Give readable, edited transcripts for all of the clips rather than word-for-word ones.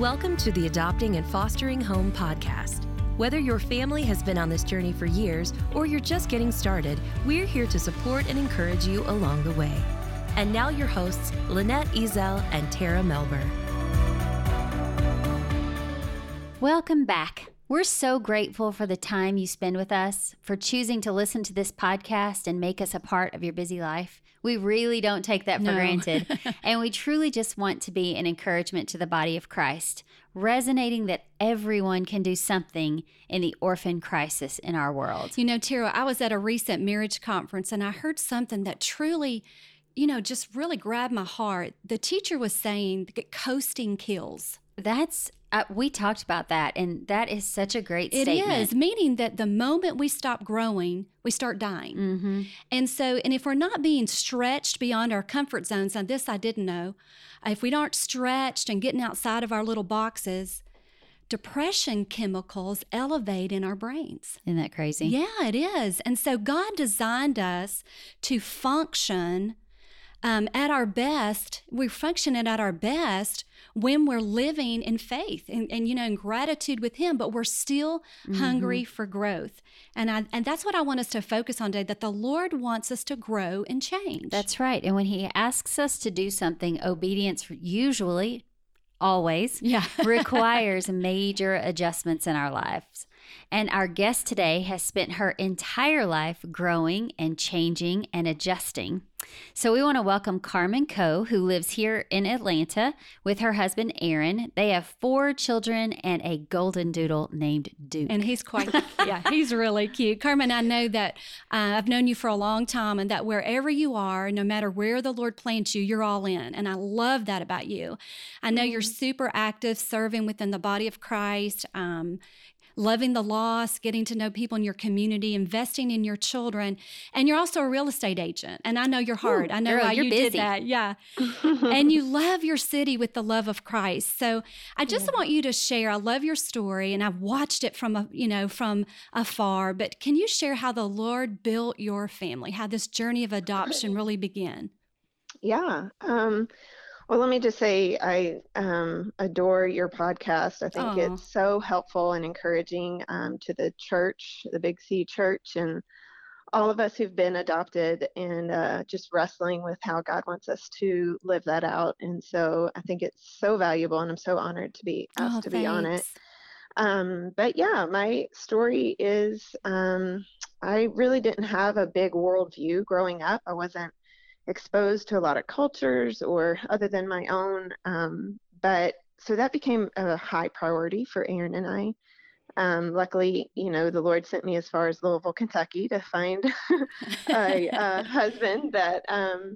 Welcome to the Adopting and Fostering Home podcast. Whether your family has been on this journey for years or you're just getting started, we're here to support and encourage you along the way. And now your hosts, Lynette Ezel and Tara Melber. Welcome back. We're so grateful for the time you spend with us, for choosing to listen to this podcast and make us a part of your busy life. We really don't take that for granted. And we truly just want to be an encouragement to the body of Christ, resonating that everyone can do something in the orphan crisis in our world. You know, Tara, I was at a recent marriage conference and I heard something that truly, just really grabbed my heart. The teacher was saying that coasting kills. We talked about that, and that is such a great statement. It is, meaning that the moment we stop growing, we start dying. Mm-hmm. And if we're not being stretched beyond our comfort zones, and this I didn't know, if we aren't stretched and getting outside of our little boxes, depression chemicals elevate in our brains. Isn't that crazy? Yeah, it is. And so God designed us to function at our best. We're functioning at our best when we're living in faith and in gratitude with Him, but we're still hungry for growth. And that's what I want us to focus on today, that the Lord wants us to grow and change. That's right. And when He asks us to do something, obedience usually, always, requires major adjustments in our lives. And our guest today has spent her entire life growing and changing and adjusting. So we want to welcome Carmen Coe, who lives here in Atlanta with her husband, Aaron. They have 4 children and a golden doodle named Duke. And he's he's really cute. Carmen, I know that I've known you for a long time, and that wherever you are, no matter where the Lord plants you, you're all in. And I love that about you. I know you're super active, serving within the body of Christ, loving the lost, getting to know people in your community, investing in your children. And you're also a real estate agent. And I know your heart. I know girl, why you're you busy. did that. Yeah. And you love your city with the love of Christ. So I just want you to share. I love your story, and I've watched it from afar. But can you share how the Lord built your family, how this journey of adoption really began? Yeah. Well, let me just say I adore your podcast. I think it's so helpful and encouraging to the church, the Big C Church, and all of us who've been adopted, and just wrestling with how God wants us to live that out. And so I think it's so valuable, and I'm so honored to be asked to be on it. But yeah, my story is I really didn't have a big worldview growing up. I wasn't exposed to a lot of cultures or other than my own. But so that became a high priority for Aaron and I. Luckily, the Lord sent me as far as Louisville, Kentucky to find a husband that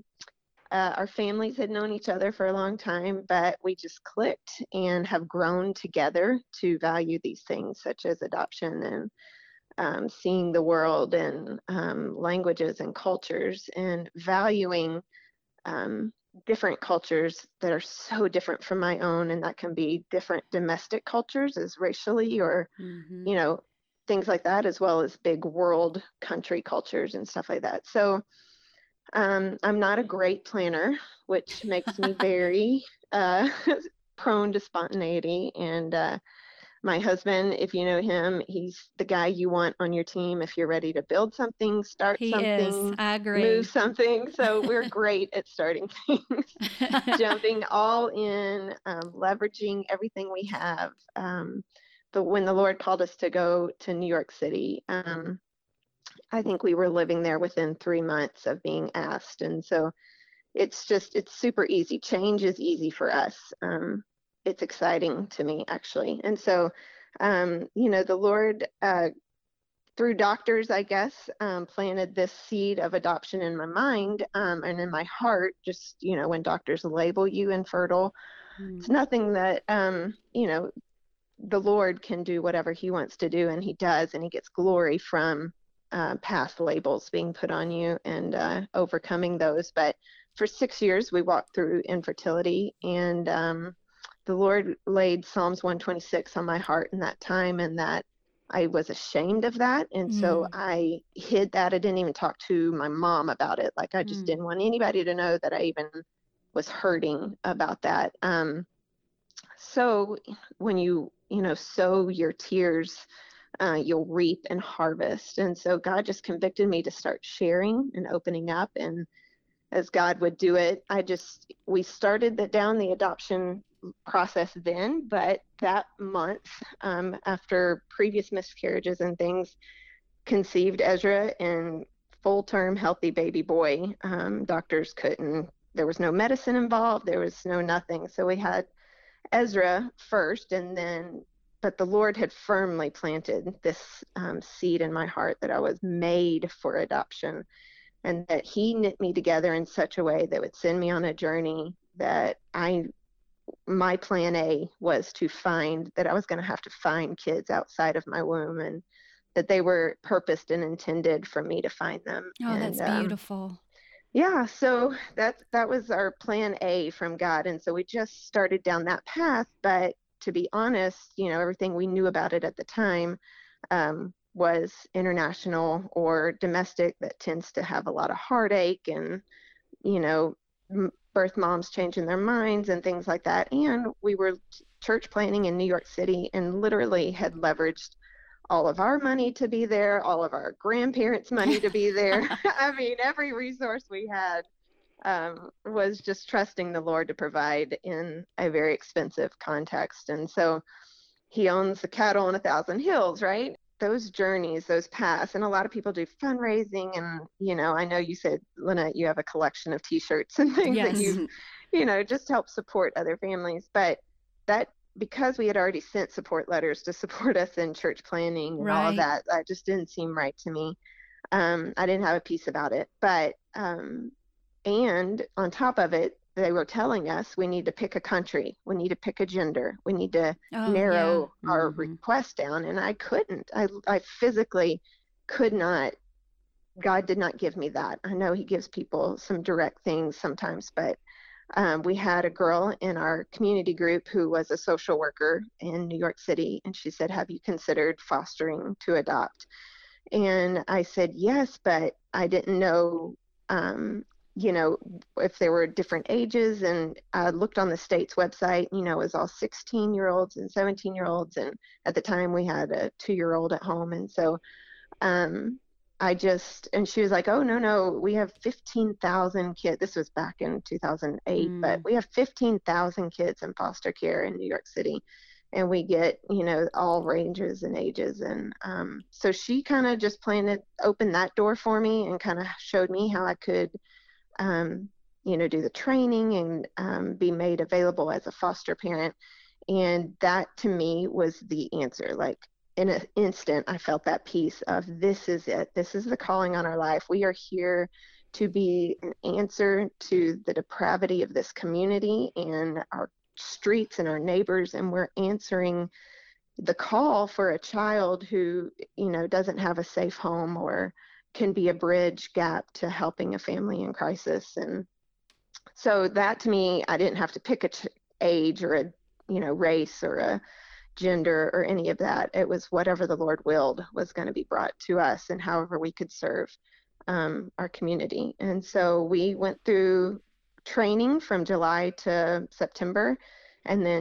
our families had known each other for a long time, but we just clicked and have grown together to value these things such as adoption and seeing the world and languages and cultures, and valuing different cultures that are so different from my own, and that can be different domestic cultures as racially or things like that, as well as big world country cultures and stuff like that. So I'm not a great planner, which makes me very prone to spontaneity. And my husband, if you know him, he's the guy you want on your team if you're ready to build something, start something, I agree. Move something. So we're great at starting things, jumping all in, leveraging everything we have. But when the Lord called us to go to New York City, I think we were living there within 3 months of being asked. And so it's super easy. Change is easy for us. It's exciting to me, actually. And so, the Lord, through doctors, I guess, planted this seed of adoption in my mind and in my heart. Just, when doctors label you infertile, it's nothing that, the Lord can do whatever He wants to do, and He does, and He gets glory from past labels being put on you and overcoming those. But for 6 years, we walked through infertility, and the Lord laid Psalms 126 on my heart in that time, and that I was ashamed of that. And so I hid that. I didn't even talk to my mom about it. Like I just didn't want anybody to know that I even was hurting about that. so when you sow your tears, you'll reap and harvest. And so God just convicted me to start sharing and opening up. And as God would do it, we started down the adoption process then, but that month, after previous miscarriages and things, conceived Ezra, and full-term healthy baby boy. Doctors there was no medicine involved, there was no nothing. So we had Ezra first, but the Lord had firmly planted this seed in my heart that I was made for adoption, and that he knit me together in such a way that would send me on a journey that my plan A was that I was going to have to find kids outside of my womb, and that they were purposed and intended for me to find them. Oh, and, that's beautiful. Yeah, so that was our plan A from God. And so we just started down that path. But to be honest, everything we knew about it at the time was international or domestic, that tends to have a lot of heartache and, birth moms changing their minds and things like that. And we were church planning in New York City and literally had leveraged all of our money to be there, all of our grandparents' money to be there. I mean, every resource we had was just trusting the Lord to provide in a very expensive context. And so he owns the cattle on 1,000 hills, right? Those journeys, those paths, and a lot of people do fundraising. And, I know you said, Lynette, you have a collection of T-shirts and things that you just help support other families. But because we had already sent support letters to support us in church planning and all of that just didn't seem right to me. I didn't have a peace about it. But, and on top of it, they were telling us we need to pick a country, we need to pick a gender, we need to narrow our request down. And I couldn't. I physically could not. God did not give me that. I know he gives people some direct things sometimes, but we had a girl in our community group who was a social worker in New York City, and she said, have you considered fostering to adopt? And I said, yes, but I didn't know, if there were different ages. And I looked on the state's website, it was all 16-year-olds and 17-year-olds. And at the time we had a 2-year-old at home. And so and she was like, oh, no, we have 15,000 kids. This was back in 2008, but we have 15,000 kids in foster care in New York City. And we get, all ranges and ages. And so she kind of just opened that door for me and kind of showed me how I could, do the training and be made available as a foster parent. And that to me was the answer. Like, in an instant, I felt that peace of, this is it. This is the calling on our life. We are here to be an answer to the depravity of this community and our streets and our neighbors. And we're answering the call for a child who, doesn't have a safe home or can be a bridge gap to helping a family in crisis. And so that, to me, I didn't have to pick a age or a, race or a gender or any of that. It was whatever the Lord willed was going to be brought to us, and however we could serve our community. And so we went through training from July to September, and then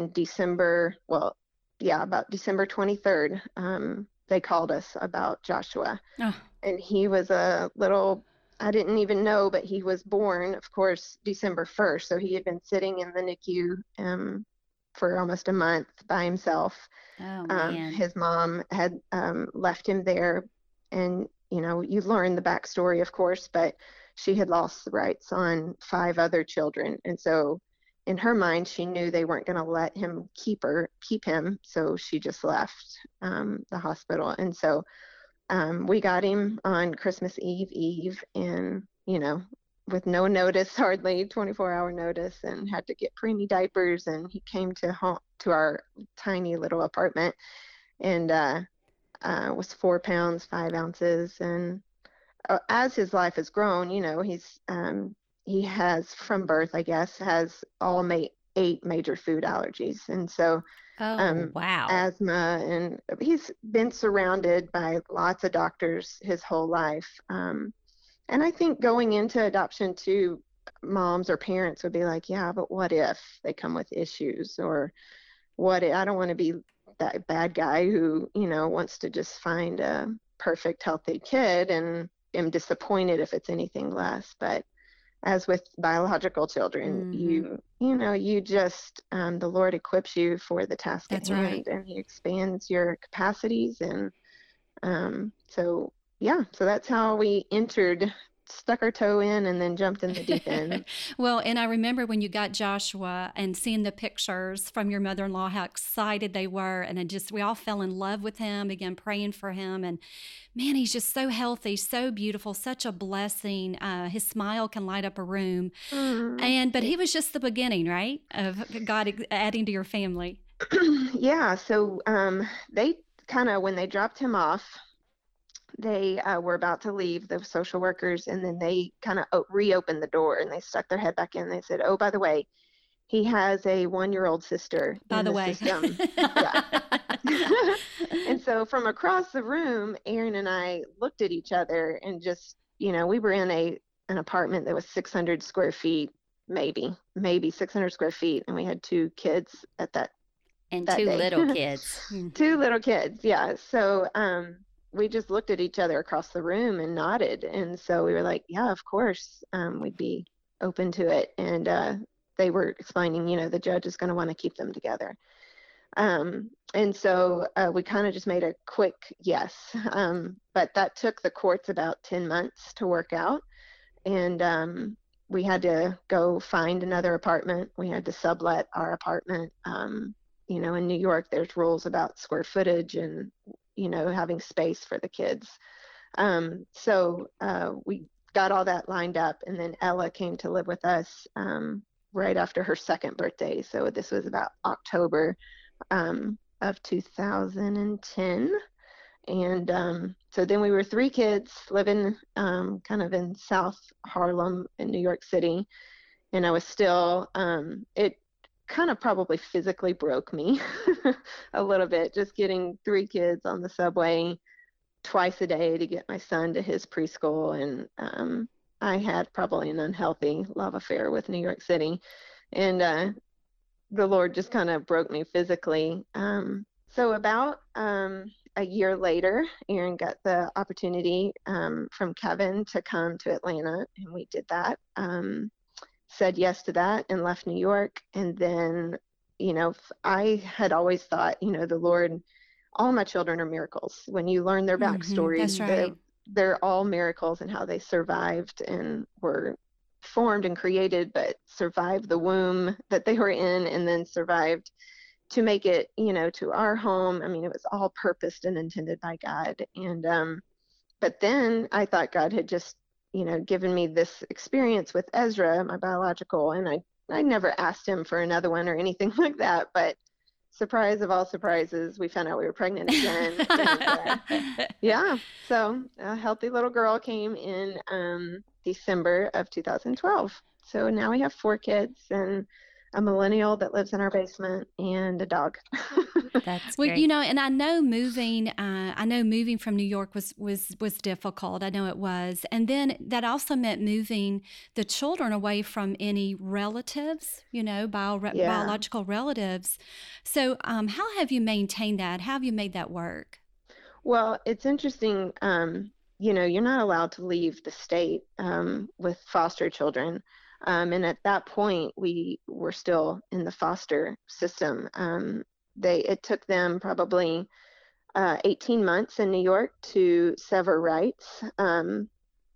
about December 23rd, they called us about Joshua. And he was a little, I didn't even know, but he was born, of course, December 1st. So he had been sitting in the NICU for almost a month by himself. His mom had left him there, and you learn the backstory, of course, but she had lost the rights on 5 other children, and so in her mind she knew they weren't going to let him keep him, so she just left the hospital. And so we got him on Christmas Eve, and with no notice, hardly 24-hour notice, and had to get preemie diapers. And he came to our tiny little apartment, and was 4 pounds 5 ounces. And as his life has grown, he has, from birth, I guess, has all 8 major food allergies. And so asthma, and he's been surrounded by lots of doctors his whole life. And I think going into adoption too, moms or parents would be like, yeah, but what if they come with issues, or I don't want to be that bad guy who, wants to just find a perfect, healthy kid and am disappointed if it's anything less. But as with biological children, you just, the Lord equips you for the task at hand, right. And he expands your capacities. And so that's how we stuck our toe in and then jumped in the deep end. Well, and I remember when you got Joshua and seeing the pictures from your mother-in-law, how excited they were. And we all fell in love with him, began praying for him. And man, he's just so healthy, so beautiful, such a blessing. His smile can light up a room. But he was just the beginning, right, of God adding to your family. Yeah. So they kind of, when they dropped him off, they were about to leave, the social workers, and then they kind of reopened the door and they stuck their head back in. They said, "Oh, by the way, he has a 1-year-old sister in the system." Yeah. And so from across the room, Aaron and I looked at each other and just, we were in an apartment that was 600 square feet, maybe 600 square feet, and we had 2 kids at that. And that 2 day. Little kids. 2 little kids, yeah. So we just looked at each other across the room and nodded. And so we were like, yeah, of course, we'd be open to it. And they were explaining, the judge is going to want to keep them together. And so we kind of just made a quick yes. But that took the courts about 10 months to work out. And we had to go find another apartment. We had to sublet our apartment. In New York, there's rules about square footage and having space for the kids. So we got all that lined up, and then Ella came to live with us right after her 2nd birthday. So this was about October of 2010. And so then we were 3 kids living kind of in South Harlem in New York City. And I was still, it kind of probably physically broke me a little bit, just getting 3 kids on the subway twice a day to get my son to his preschool. And I had probably an unhealthy love affair with New York City. And the Lord just kind of broke me physically. So about a year later, Aaron got the opportunity from Kevin to come to Atlanta, and we did that. Said yes to that and left New York. And then, I had always thought, the Lord, all my children are miracles. When you learn their backstory, that's right. They're all miracles and how they survived and were formed and created, but survived the womb that they were in, and then survived to make it, to our home. I mean, it was all purposed and intended by God. And, but then I thought God had just, given me this experience with Ezra, my biological, and I never asked him for another one or anything like that. But surprise of all surprises, we found out we were pregnant again. And, so a healthy little girl came in December of 2012. So now we have 4 kids and a millennial that lives in our basement and a dog. That's great. Well, and I know moving from New York was difficult. I know it was. And then that also meant moving the children away from any relatives, biological relatives. So how have you maintained that? How have you made that work? Well, it's interesting. You're not allowed to leave the state with foster children. And at that point, we were still in the foster system. It took them probably 18 months in New York to sever rights. And,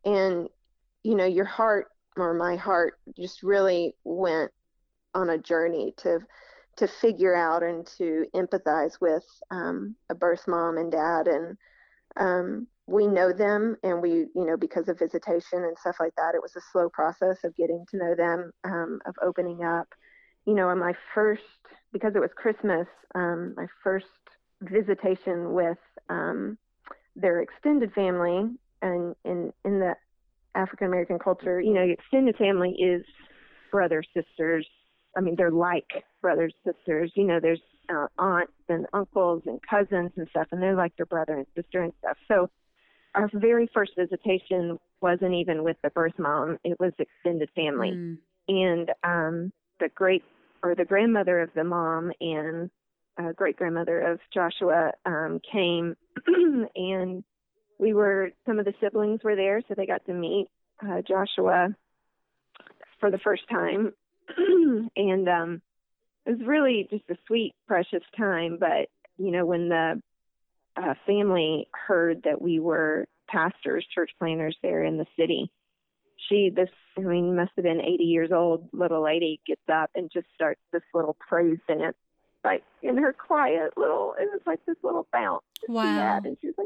your heart, or my heart, just really went on a journey to figure out and to empathize with a birth mom and dad. And we know them, and we, because of visitation and stuff like that, it was a slow process of getting to know them, of opening up. And because it was Christmas, my first visitation with their extended family, and in the African American culture, extended family is brothers, sisters. I mean, they're like brothers, sisters. There's aunts and uncles and cousins and stuff, and they're like their brother and sister and stuff. So our very first visitation wasn't even with the birth mom. It was extended family. And the grandmother of the mom and great-grandmother of Joshua, came, and some of the siblings were there, so they got to meet Joshua for the first time. And it was really just a sweet, precious time. But, when the family heard that we were pastors, church planners there in the city, must have been 80 years old, little lady gets up and just starts this little praise dance, like in her quiet little, it was like this little bounce. Wow. And she was like,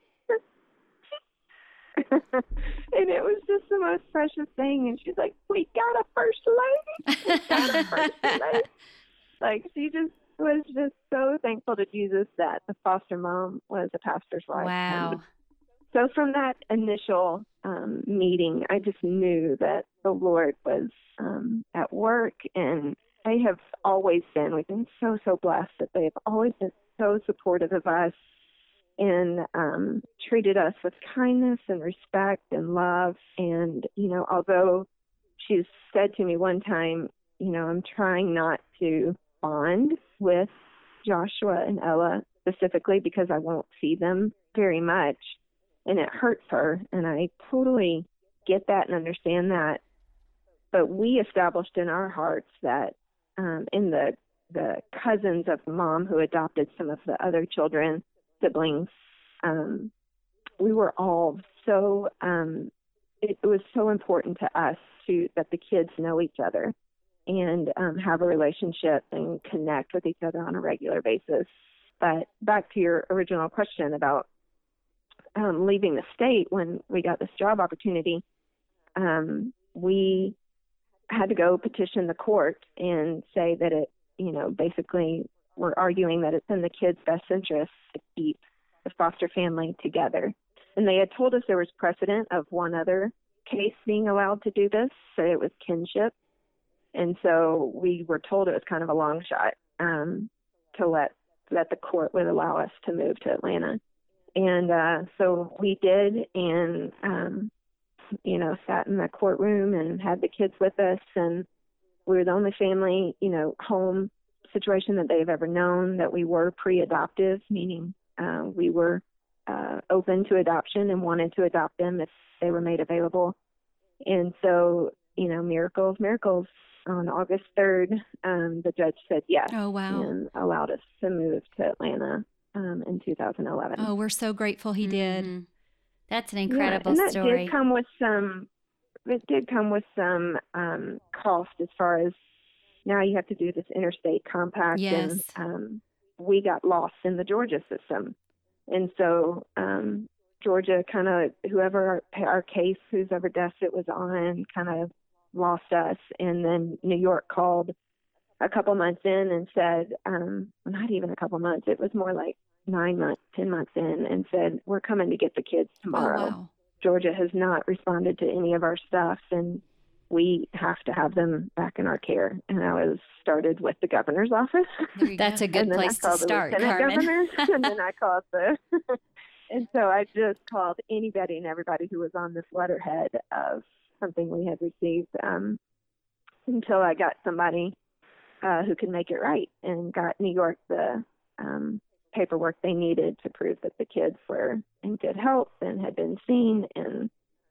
and it was just the most precious thing. And she's like, we got a first lady. We got a first lady. Like, she just was just so thankful to Jesus that the foster mom was a pastor's wife. Wow. And so from that initial meeting, I just knew that the Lord was at work, and they have always been, we've been so, so blessed that they have always been so supportive of us and treated us with kindness and respect and love. And, although she's said to me one time, I'm trying not to bond with Joshua and Ella specifically because I won't see them very much, and it hurts her, and I totally get that and understand that. But we established in our hearts that in the cousins of mom who adopted some of the other siblings, we were all so, it was so important to us that the kids know each other and have a relationship and connect with each other on a regular basis. But back to your original question about leaving the state, when we got this job opportunity, we had to go petition the court and say that it, basically we're arguing that it's in the kids' best interest to keep the foster family together. And they had told us there was precedent of one other case being allowed to do this, so it was kinship. And so we were told it was kind of a long shot to let the court would allow us to move to Atlanta. And so we did, and, sat in the courtroom and had the kids with us. And we were the only family, home situation that they've ever known that we were pre-adoptive, meaning we were open to adoption and wanted to adopt them if they were made available. And so, miracles. On August 3rd, the judge said yes. Oh, wow. And allowed us to move to Atlanta in 2011. Oh, we're so grateful he did. Mm-hmm. That's an incredible and that story. Did come with some cost as far as now you have to do this interstate compact. Yes. And we got lost in the Georgia system. And so Georgia kind of, whoever our case, whoever desk it was on, kind of lost us. And then New York called a couple months in and said, not even a couple months, it was more like 9 months, 10 months in, and said, we're coming to get the kids tomorrow. Oh, wow. Georgia has not responded to any of our stuff, and we have to have them back in our care. And I was started with the governor's office. That's a good place to start, Carmen. And then I called and so I just called anybody and everybody who was on this letterhead of something we had received until I got somebody who could make it right, and got New York the paperwork they needed to prove that the kids were in good health and had been seen. And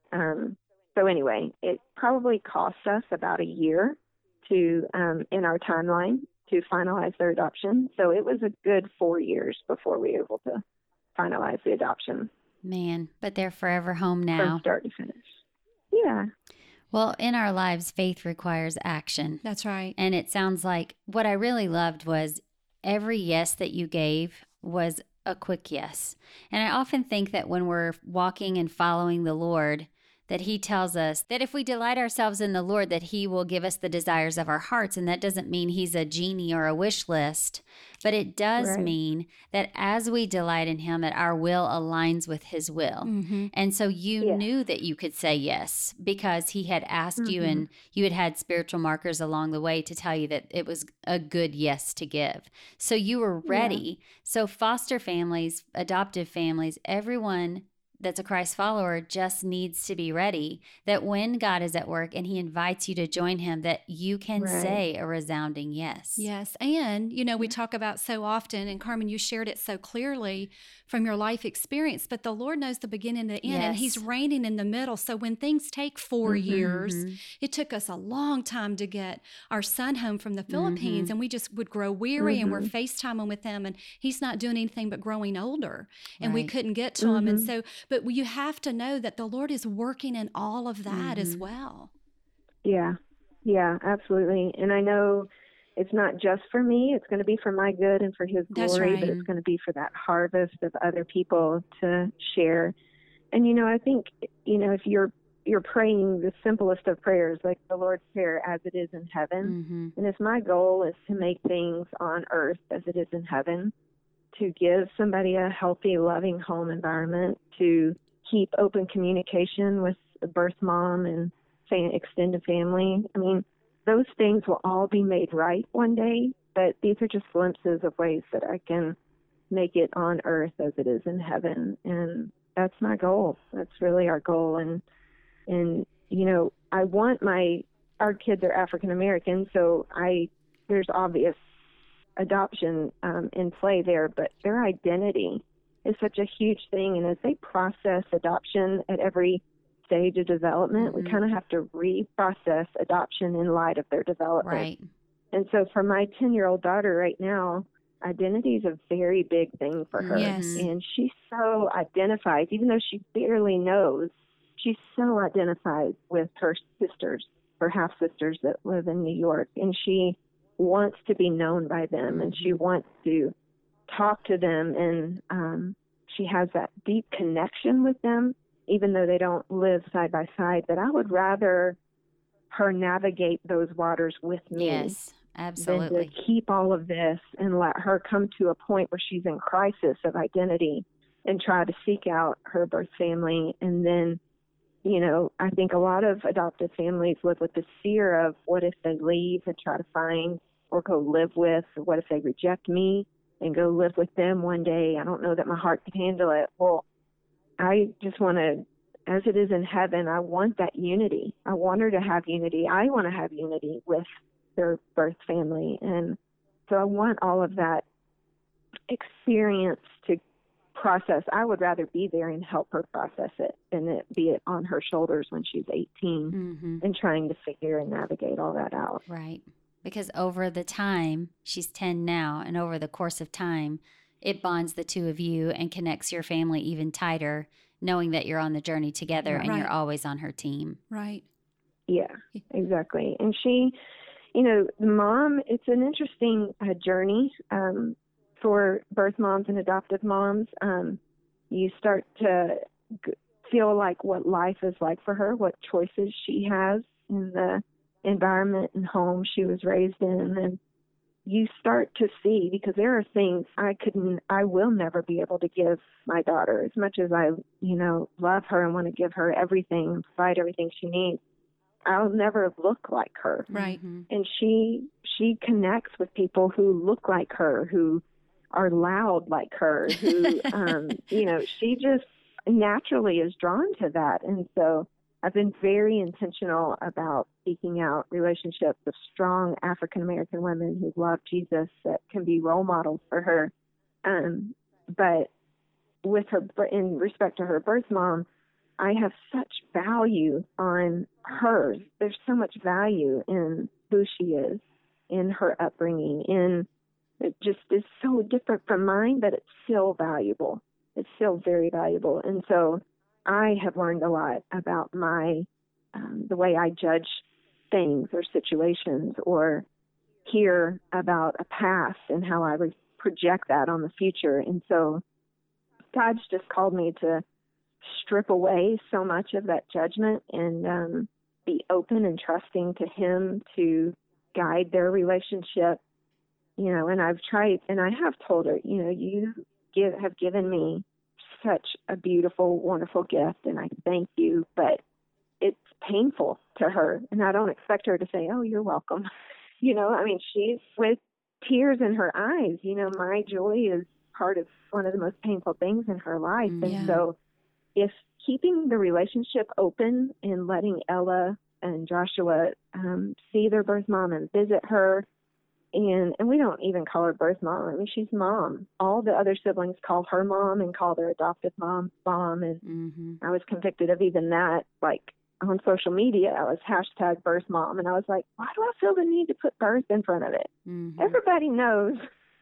so anyway, it probably cost us about a year to in our timeline to finalize their adoption. So it was a good 4 years before we were able to finalize the adoption. Man, but they're forever home now. From start to finish. Yeah. Well, in our lives, faith requires action. That's right. And it sounds like what I really loved was every yes that you gave was a quick yes. And I often think that when we're walking and following the Lord, that he tells us that if we delight ourselves in the Lord, that he will give us the desires of our hearts. And that doesn't mean he's a genie or a wish list, but it does mean that as we delight in him, that our will aligns with his will. Mm-hmm. And so you knew that you could say yes because he had asked you, and you had had spiritual markers along the way to tell you that it was a good yes to give. So you were ready. So foster families, adoptive families, everyone that's a Christ follower just needs to be ready, that when God is at work and he invites you to join him, that you can say a resounding yes. Yes. And, we talk about so often, and Carmen, you shared it so clearly from your life experience, but the Lord knows the beginning and the end, and he's reigning in the middle. So when things take 4 years, it took us a long time to get our son home from the Philippines, and we just would grow weary, and we're FaceTiming with him, and he's not doing anything but growing older, and we couldn't get to him. And so, but you have to know that the Lord is working in all of that as well. Yeah, absolutely. And I know it's not just for me. It's going to be for my good and for his glory, but it's going to be for that harvest of other people to share. And, I think, if you're praying the simplest of prayers, like the Lord's Prayer as it is in heaven, and if my goal is to make things on earth as it is in heaven, to give somebody a healthy, loving home environment, to keep open communication with the birth mom and extended family. I mean, those things will all be made right one day, but these are just glimpses of ways that I can make it on earth as it is in heaven. And that's my goal. That's really our goal. And I want our kids are African American, so there's obvious adoption in play there, but their identity is such a huge thing. And as they process adoption at every stage of development, we kind of have to reprocess adoption in light of their development. Right. And so for my 10-year-old daughter right now, identity is a very big thing for her. Yes. And she so identifies, even though she barely knows, she so identifies with her sisters, her half-sisters that live in New York. And she wants to be known by them, and she wants to talk to them, and she has that deep connection with them, even though they don't live side by side. But I would rather her navigate those waters with me. Yes, absolutely. Than to keep all of this and let her come to a point where she's in crisis of identity and try to seek out her birth family. And then, I think a lot of adoptive families live with the fear of what if they leave and try to find or go live with, or what if they reject me and go live with them one day? I don't know that my heart can handle it. Well, I just want to, as it is in heaven, I want that unity. I want her to have unity. I want to have unity with their birth family. And so I want all of that experience to process. I would rather be there and help her process it than it be it on her shoulders when she's 18 and trying to figure and navigate all that out. Right. Because over the time, she's 10 now, and over the course of time, it bonds the two of you and connects your family even tighter, knowing that you're on the journey together and you're always on her team. Right. Yeah, exactly. And she, the mom, it's an interesting journey for birth moms and adoptive moms. You start to feel like what life is like for her, what choices she has in the environment and home she was raised in. And you start to see, because there are things I will never be able to give my daughter, as much as I, love her and want to give her everything and provide everything she needs. I'll never look like her. Right. And she connects with people who look like her, who are loud like her, who, she just naturally is drawn to that. And so I've been very intentional about seeking out relationships with strong African-American women who love Jesus that can be role models for her. But with her, in respect to her birth mom, I have such value on her. There's so much value in who she is, in her upbringing, in it just is so different from mine, but it's still valuable. It's still very valuable. And so I have learned a lot about the way I judge things or situations, or hear about a past and how I project that on the future. And so God's just called me to strip away so much of that judgment and be open and trusting to Him to guide their relationship. And I've tried, and I have told her, you have given me such a beautiful, wonderful gift, and I thank you, but it's painful to her, and I don't expect her to say, oh, you're welcome. She's with tears in her eyes. My joy is part of one of the most painful things in her life. And so if keeping the relationship open and letting Ella and Joshua see their birth mom and visit her, and we don't even call her birth mom. I mean, she's mom. All the other siblings call her mom and call their adoptive mom, and I was convicted of even that, like on social media. I was hashtag birth mom, and I was like, why do I feel the need to put birth in front of it? Everybody knows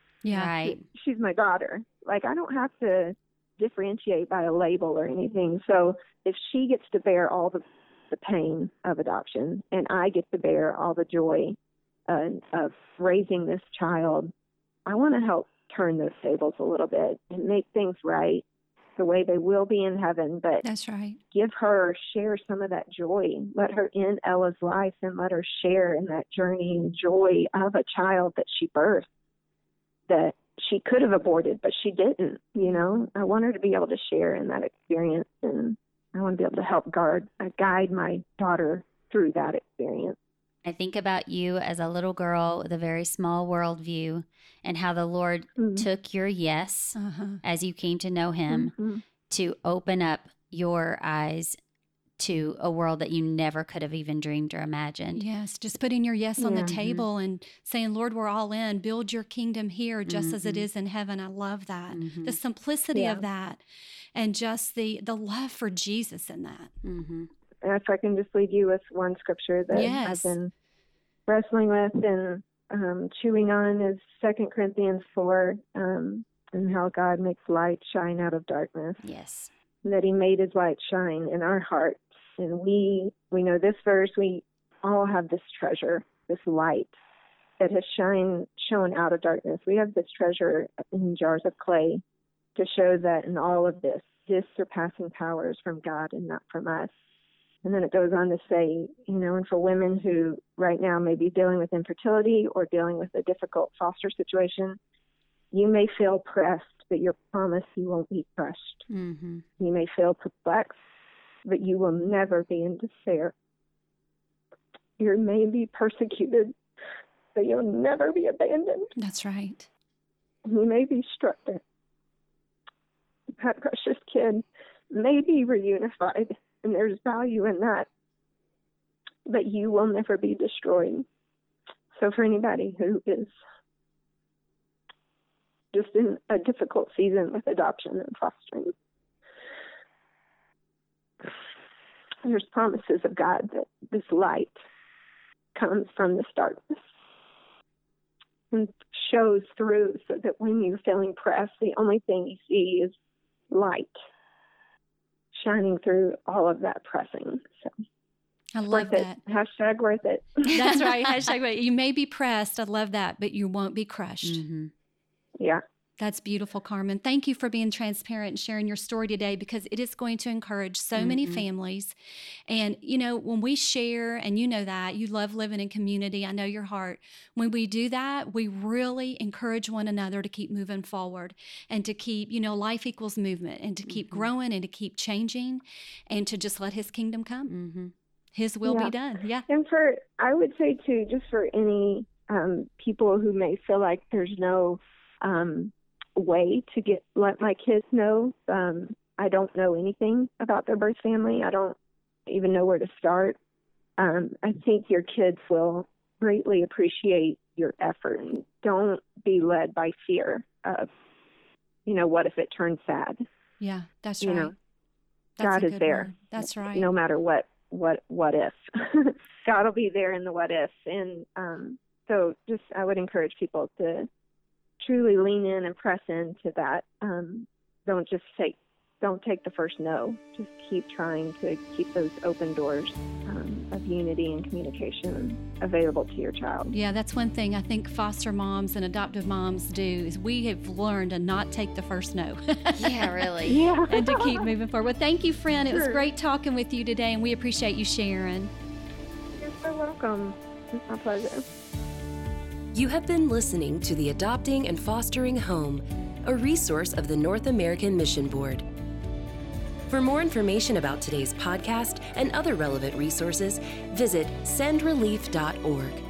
she's my daughter. Like, I don't have to differentiate by a label or anything. So if she gets to bear all the pain of adoption, and I get to bear all the joy of raising this child, I want to help turn those tables a little bit and make things right the way they will be in heaven. But that's right. Share some of that joy. Let her in Ella's life and let her share in that journey and joy of a child that she birthed, that she could have aborted, but she didn't. You know, I want her to be able to share in that experience, and I want to be able to help guide my daughter through that experience. I think about you as a little girl with a very small worldview, and how the Lord took your yes as you came to know him to open up your eyes to a world that you never could have even dreamed or imagined. Yes, just putting your yes on the table and saying, Lord, we're all in. Build your kingdom here just as it is in heaven. I love that. The simplicity of that, and just the love for Jesus in that. And if I can just leave you with one scripture that I've been wrestling with and chewing on, is 2 Corinthians 4, and how God makes light shine out of darkness. Yes. And that he made his light shine in our hearts. And we know this verse, we all have this treasure, this light that has shown out of darkness. We have this treasure in jars of clay to show that in all of this surpassing power is from God and not from us. And then it goes on to say, and for women who right now may be dealing with infertility or dealing with a difficult foster situation, you may feel pressed, but you're promised you won't be crushed. You may feel perplexed, but you will never be in despair. You may be persecuted, but you'll never be abandoned. That's right. You may be struck down. That precious kid may be reunified, and there's value in that, but you will never be destroyed. So for anybody who is just in a difficult season with adoption and fostering, there's promises of God that this light comes from this darkness and shows through, so that when you're feeling pressed, the only thing you see is light shining through all of that pressing. So I love that. Hashtag worth it. That's right. Hashtag worth it. You may be pressed. I love that, but you won't be crushed. Yeah. That's beautiful, Carmen. Thank you for being transparent and sharing your story today, because it is going to encourage so many families. And, when we share, and that, you love living in community, I know your heart. When we do that, we really encourage one another to keep moving forward and to keep, life equals movement, and to keep growing and to keep changing, and to just let his kingdom come. His will be done. Yeah. And I would say too, just for any people who may feel like there's no way to let my kids know, I don't know anything about their birth family. I don't even know where to start. I think your kids will greatly appreciate your effort. Don't be led by fear of, what if it turns sad? Yeah, that's right. God is there. Word. That's right. No matter what if. God will be there in the what if. And so just, I would encourage people to truly lean in and press into that. Don't take the first no. Just keep trying to keep those open doors of unity and communication available to your child. Yeah, that's one thing I think foster moms and adoptive moms do, is we have learned to not take the first no. Yeah, really. Yeah. And to keep moving forward. Well, thank you, friend. It was great talking with you today, and we appreciate you sharing. You're so welcome. It's my pleasure. You have been listening to the Adopting and Fostering Home, a resource of the North American Mission Board. For more information about today's podcast and other relevant resources, visit sendrelief.org.